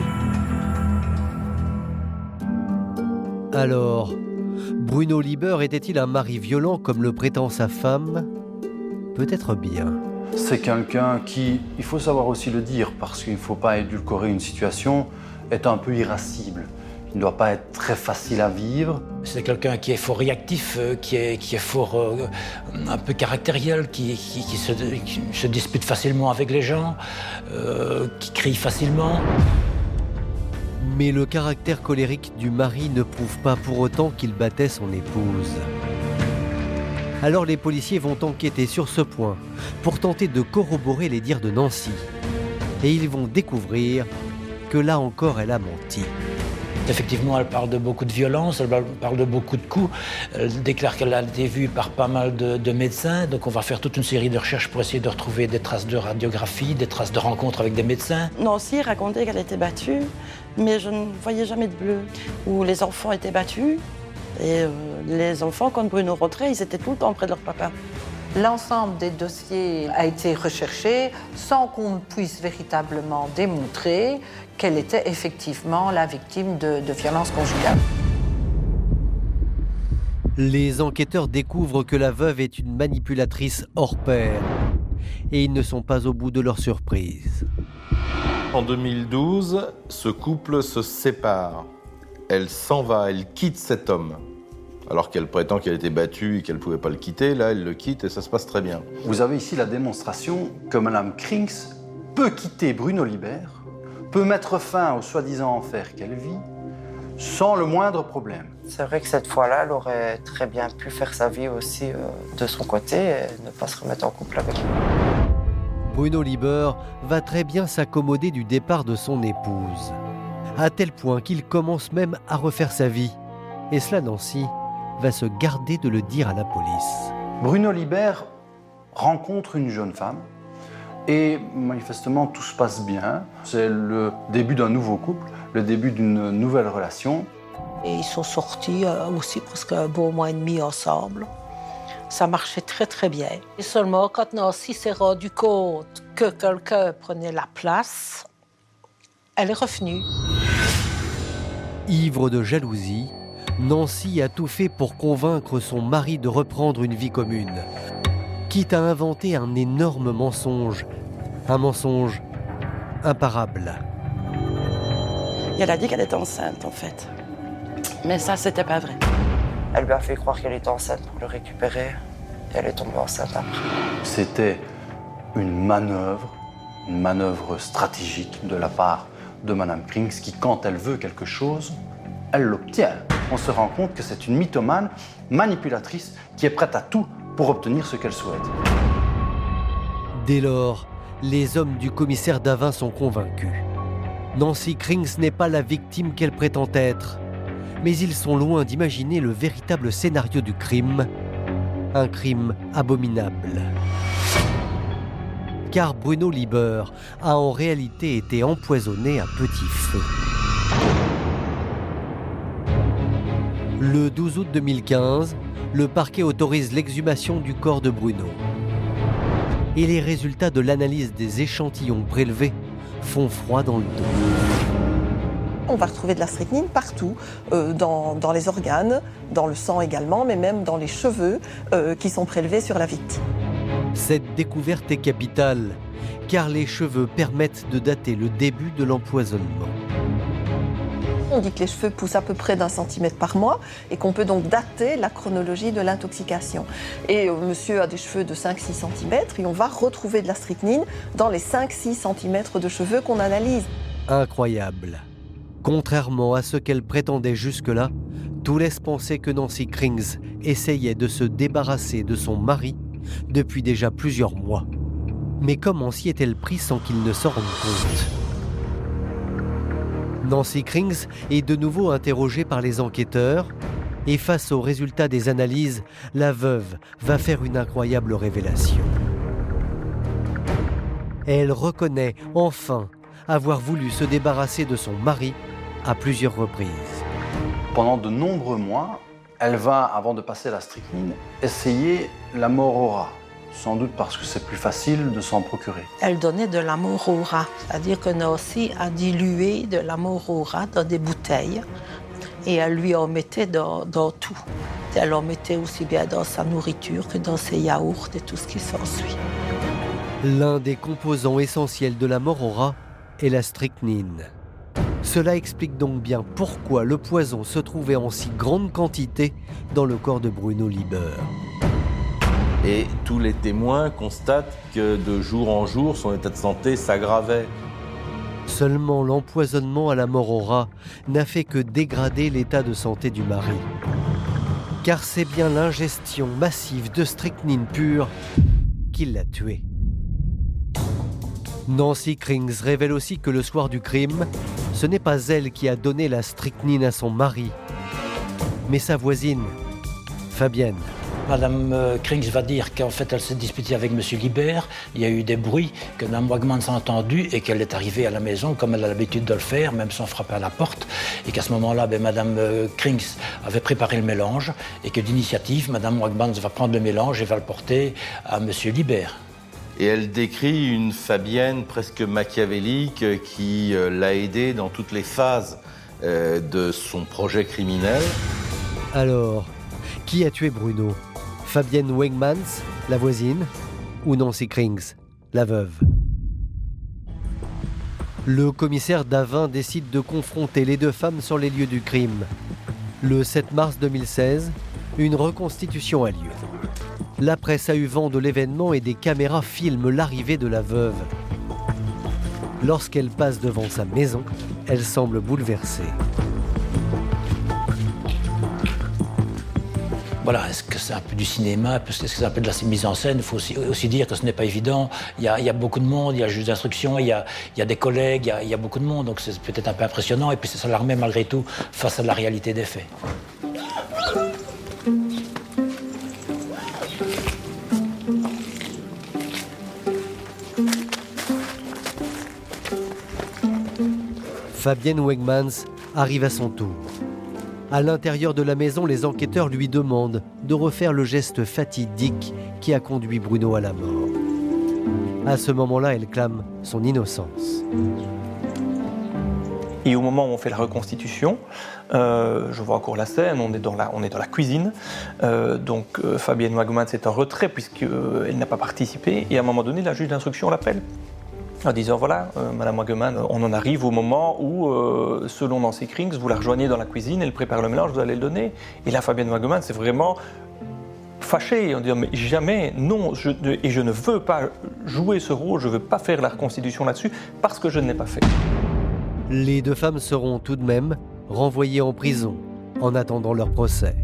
Alors, Bruno Lieber était-il un mari violent comme le prétend sa femme ? Peut-être bien. C'est quelqu'un qui, il faut savoir aussi le dire, parce qu'il ne faut pas édulcorer une situation, est un peu irascible. Il ne doit pas être très facile à vivre. C'est quelqu'un qui est fort réactif, euh, qui, est, qui est fort euh, un peu caractériel, qui, qui, qui, se, qui se dispute facilement avec les gens, euh, qui crie facilement. Mais le caractère colérique du mari ne prouve pas pour autant qu'il battait son épouse. Alors les policiers vont enquêter sur ce point pour tenter de corroborer les dires de Nancy. Et ils vont découvrir que là encore elle a menti. Effectivement, elle parle de beaucoup de violence, elle parle de beaucoup de coups. Elle déclare qu'elle a été vue par pas mal de, de médecins. Donc on va faire toute une série de recherches pour essayer de retrouver des traces de radiographie, des traces de rencontres avec des médecins. Nancy racontait qu'elle était battue, mais je ne voyais jamais de bleu. Où les enfants étaient battus. Et euh, les enfants, quand Bruno rentrait, ils étaient tout le temps près de leur papa. L'ensemble des dossiers a été recherché sans qu'on puisse véritablement démontrer qu'elle était effectivement la victime de, de violences conjugales. Les enquêteurs découvrent que la veuve est une manipulatrice hors pair. Et ils ne sont pas au bout de leur surprise. En deux mille douze, ce couple se sépare. Elle s'en va, elle quitte cet homme. Alors qu'elle prétend qu'elle était battue et qu'elle ne pouvait pas le quitter, là, elle le quitte et ça se passe très bien. Vous avez ici la démonstration que Madame Krings peut quitter Bruno Lieber, peut mettre fin au soi-disant enfer qu'elle vit, sans le moindre problème. C'est vrai que cette fois-là, elle aurait très bien pu faire sa vie aussi euh, de son côté et ne pas se remettre en couple avec lui. Bruno Lieber va très bien s'accommoder du départ de son épouse, à tel point qu'il commence même à refaire sa vie. Et cela, Nancy va se garder de le dire à la police. Bruno Lieber rencontre une jeune femme et manifestement tout se passe bien. C'est le début d'un nouveau couple, le début d'une nouvelle relation. Et ils sont sortis euh, aussi presque un bon mois et demi ensemble. Ça marchait très très bien. Et seulement quand Nancy s'est rendu compte que quelqu'un prenait la place, elle est revenue. Ivre de jalousie, Nancy a tout fait pour convaincre son mari de reprendre une vie commune, quitte à inventer un énorme mensonge, un mensonge imparable. Et elle a dit qu'elle était enceinte, en fait. Mais ça, c'était pas vrai. Elle lui a fait croire qu'elle était enceinte pour le récupérer. Et elle est tombée enceinte après. C'était une manœuvre, une manœuvre stratégique de la part de Madame Krings qui, quand elle veut quelque chose, elle l'obtient. On se rend compte que c'est une mythomane, manipulatrice, qui est prête à tout pour obtenir ce qu'elle souhaite. Dès lors, les hommes du commissaire Davin sont convaincus. Nancy Krings n'est pas la victime qu'elle prétend être, mais ils sont loin d'imaginer le véritable scénario du crime, un crime abominable. Car Bruno Lieber a en réalité été empoisonné à petit feu. Le douze août deux mille quinze, le parquet autorise l'exhumation du corps de Bruno. Et les résultats de l'analyse des échantillons prélevés font froid dans le dos. On va retrouver de la strychnine partout, euh, dans, dans les organes, dans le sang également, mais même dans les cheveux euh, qui sont prélevés sur la victime. Cette découverte est capitale, car les cheveux permettent de dater le début de l'empoisonnement. On dit que les cheveux poussent à peu près d'un centimètre par mois et qu'on peut donc dater la chronologie de l'intoxication. Et euh, monsieur a des cheveux de cinq à six centimètres et on va retrouver de la strychnine dans les cinq à six centimètres de cheveux qu'on analyse. Incroyable. Contrairement à ce qu'elle prétendait jusque-là, tout laisse penser que Nancy Krings essayait de se débarrasser de son mari depuis déjà plusieurs mois. Mais comment s'y est-elle prise sans qu'il ne s'en rende compte ? Nancy Krings est de nouveau interrogée par les enquêteurs et face aux résultats des analyses, la veuve va faire une incroyable révélation. Elle reconnaît enfin avoir voulu se débarrasser de son mari à plusieurs reprises. Pendant de nombreux mois, elle va, avant de passer la strychnine, essayer la mort au rat. Sans doute parce que c'est plus facile de s'en procurer. Elle donnait de la mort au rat, c'est-à-dire que Nancy a dilué de la mort au rat dans des bouteilles et elle lui en mettait dans, dans tout. Elle en mettait aussi bien dans sa nourriture que dans ses yaourts et tout ce qui s'ensuit. L'un des composants essentiels de la mort au rat est la strychnine. Cela explique donc bien pourquoi le poison se trouvait en si grande quantité dans le corps de Bruno Lieber. Et tous les témoins constatent que de jour en jour, son état de santé s'aggravait. Seulement l'empoisonnement à la mort au rat n'a fait que dégrader l'état de santé du mari. Car c'est bien l'ingestion massive de strychnine pure qui l'a tué. Nancy Krings révèle aussi que le soir du crime, ce n'est pas elle qui a donné la strychnine à son mari, mais sa voisine, Fabienne. Madame Krings va dire qu'en fait elle s'est disputée avec Monsieur Lieber. Il y a eu des bruits que Mme Wegmans a entendus et qu'elle est arrivée à la maison comme elle a l'habitude de le faire, même sans frapper à la porte. Et qu'à ce moment-là, ben, Mme Krings avait préparé le mélange et que d'initiative, Mme Wegmans va prendre le mélange et va le porter à Monsieur Lieber. Et elle décrit une Fabienne presque machiavélique qui euh, l'a aidée dans toutes les phases euh, de son projet criminel. Alors, qui a tué Bruno ? Fabienne Wegmans, la voisine, ou Nancy Krings, la veuve ? Le commissaire Davin décide de confronter les deux femmes sur les lieux du crime. Le sept mars deux mille seize, une reconstitution a lieu. La presse a eu vent de l'événement et des caméras filment l'arrivée de la veuve. Lorsqu'elle passe devant sa maison, elle semble bouleversée. Voilà, est-ce que c'est un peu du cinéma, est-ce que c'est un peu de la mise en scène? Il faut aussi, aussi dire que ce n'est pas évident. Il y, a, il y a beaucoup de monde, il y a le juge d'instruction, il y a, il y a des collègues, il y a, il y a beaucoup de monde, donc c'est peut-être un peu impressionnant. Et puis ça la remet malgré tout face à la réalité des faits. Fabienne Wegmans arrive à son tour. À l'intérieur de la maison, les enquêteurs lui demandent de refaire le geste fatidique qui a conduit Bruno à la mort. À ce moment-là, elle clame son innocence. Et au moment où on fait la reconstitution, euh, je vois encore la scène, on est dans la, on est dans la cuisine. Euh, donc euh, Fabienne Wagmans est en retrait puisqu'elle euh, n'a pas participé. Et à un moment donné, la juge d'instruction l'appelle en disant voilà, euh, Madame Wagmans, on en arrive au moment où, euh, selon Nancy Krings, vous la rejoignez dans la cuisine, elle prépare le mélange, vous allez le donner. Et là, Fabienne Wagmans, c'est vraiment fâchée en disant mais jamais, non, je, et je ne veux pas jouer ce rôle, je ne veux pas faire la reconstitution là-dessus parce que je ne l'ai pas fait. Les deux femmes seront tout de même renvoyées en prison en attendant leur procès.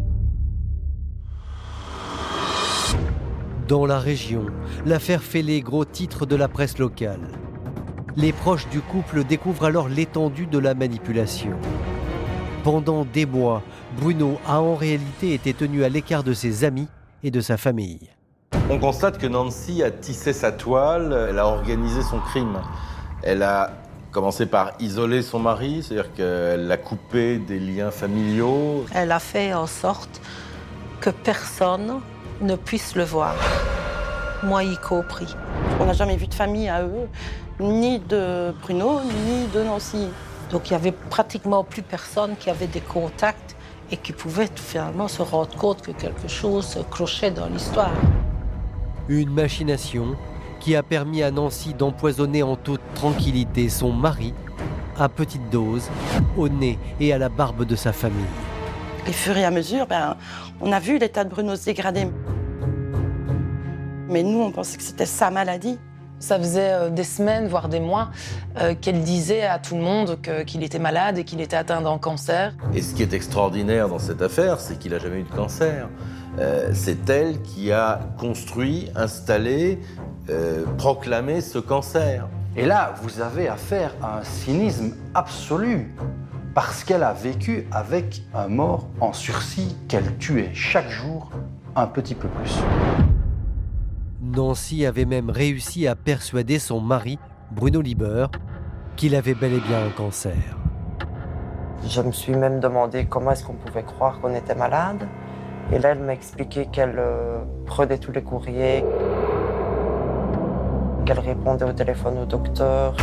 Dans la région, l'affaire fait les gros titres de la presse locale. Les proches du couple découvrent alors l'étendue de la manipulation. Pendant des mois, Bruno a en réalité été tenu à l'écart de ses amis et de sa famille. On constate que Nancy a tissé sa toile, elle a organisé son crime. Elle a commencé par isoler son mari, c'est-à-dire qu'elle l'a coupé des liens familiaux. Elle a fait en sorte que personne ne puisse le voir, moi y compris. On n'a jamais vu de famille à eux, ni de Bruno, ni de Nancy. Donc il n'y avait pratiquement plus personne qui avait des contacts et qui pouvait finalement se rendre compte que quelque chose clochait dans l'histoire. Une machination qui a permis à Nancy d'empoisonner en toute tranquillité son mari, à petite dose, au nez et à la barbe de sa famille. Et au fur et à mesure, ben, on a vu l'état de Bruno se dégrader. Mais nous, on pensait que c'était sa maladie. Ça faisait euh, des semaines, voire des mois, euh, qu'elle disait à tout le monde que, qu'il était malade et qu'il était atteint d'un cancer. Et ce qui est extraordinaire dans cette affaire, c'est qu'il n'a jamais eu de cancer. Euh, c'est elle qui a construit, installé, euh, proclamé ce cancer. Et là, vous avez affaire à un cynisme absolu. Parce qu'elle a vécu avec un mort en sursis qu'elle tuait chaque jour un petit peu plus. Nancy avait même réussi à persuader son mari, Bruno Lieber, qu'il avait bel et bien un cancer. Je me suis même demandé comment est-ce qu'on pouvait croire qu'on était malade. Et là, elle m'a expliqué qu'elle euh, prenait tous les courriers, qu'elle répondait au téléphone au docteur.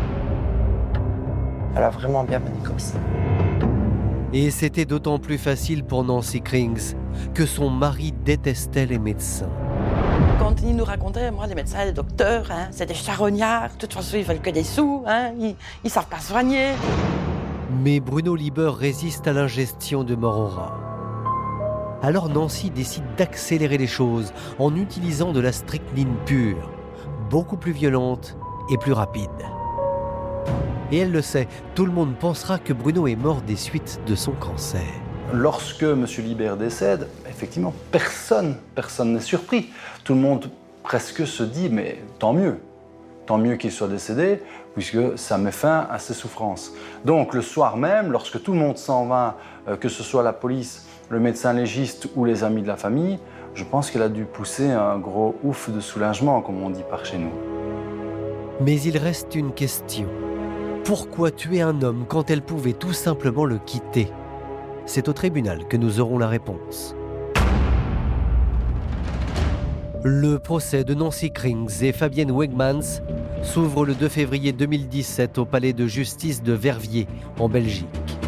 Elle a vraiment bien manigancé. Et c'était d'autant plus facile pour Nancy Krings que son mari détestait les médecins. Quand il nous racontait, moi, les médecins, les docteurs, hein, c'est des charognards, de toute façon, ils veulent que des sous, hein, ils ne savent pas soigner. Mais Bruno Lieber résiste à l'ingestion de Morora. Alors Nancy décide d'accélérer les choses en utilisant de la strychnine pure, beaucoup plus violente et plus rapide. Et elle le sait, tout le monde pensera que Bruno est mort des suites de son cancer. Lorsque M. Lieber décède, effectivement, personne, personne n'est surpris. Tout le monde presque se dit, mais tant mieux. Tant mieux qu'il soit décédé, puisque ça met fin à ses souffrances. Donc le soir même, lorsque tout le monde s'en va, euh, que ce soit la police, le médecin légiste ou les amis de la famille, je pense qu'elle a dû pousser un gros ouf de soulagement, comme on dit par chez nous. Mais il reste une question. Pourquoi tuer un homme quand elle pouvait tout simplement le quitter ? C'est au tribunal que nous aurons la réponse. Le procès de Nancy Krings et Fabienne Wegmans s'ouvre le deux février deux mille dix-sept au palais de justice de Verviers, en Belgique.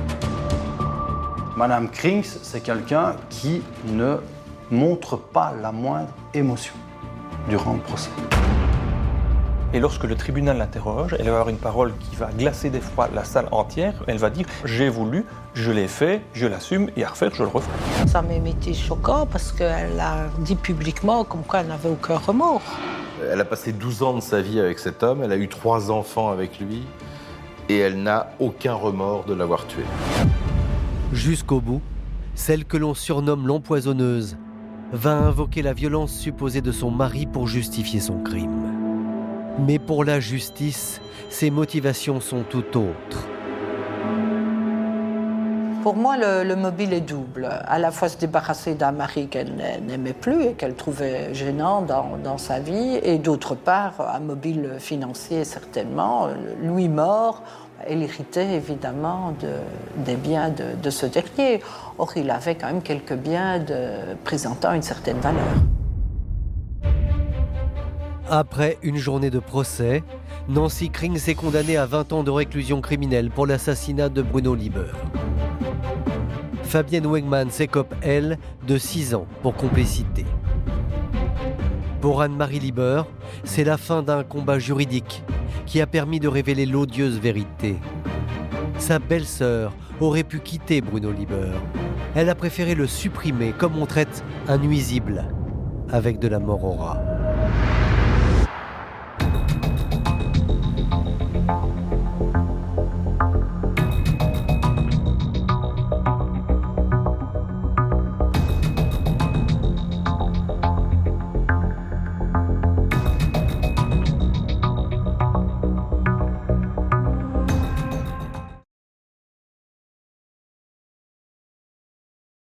Madame Krings, c'est quelqu'un qui ne montre pas la moindre émotion durant le procès. Et lorsque le tribunal l'interroge, elle va avoir une parole qui va glacer d'effroi la salle entière. Elle va dire « j'ai voulu, je l'ai fait, je l'assume, et à refaire, je le referai ». Ça m'a été choquant parce qu'elle a dit publiquement comme quoi elle n'avait aucun remords. Elle a passé douze ans de sa vie avec cet homme, elle a eu trois enfants avec lui, et elle n'a aucun remords de l'avoir tué. Jusqu'au bout, celle que l'on surnomme l'empoisonneuse va invoquer la violence supposée de son mari pour justifier son crime. Mais pour la justice, ses motivations sont tout autres. Pour moi, le, le mobile est double. À la fois se débarrasser d'un mari qu'elle n'aimait plus et qu'elle trouvait gênant dans, dans sa vie, et d'autre part, un mobile financier certainement. Lui mort, elle héritait évidemment de, des biens de, de ce dernier. Or, il avait quand même quelques biens de, présentant une certaine valeur. Après une journée de procès, Nancy Krings est condamnée à vingt ans de réclusion criminelle pour l'assassinat de Bruno Lieber. Fabienne Wegmann s'écope, elle, de six ans pour complicité. Pour Anne-Marie Lieber, c'est la fin d'un combat juridique qui a permis de révéler l'odieuse vérité. Sa belle-sœur aurait pu quitter Bruno Lieber. Elle a préféré le supprimer comme on traite un nuisible, avec de la mort au rat.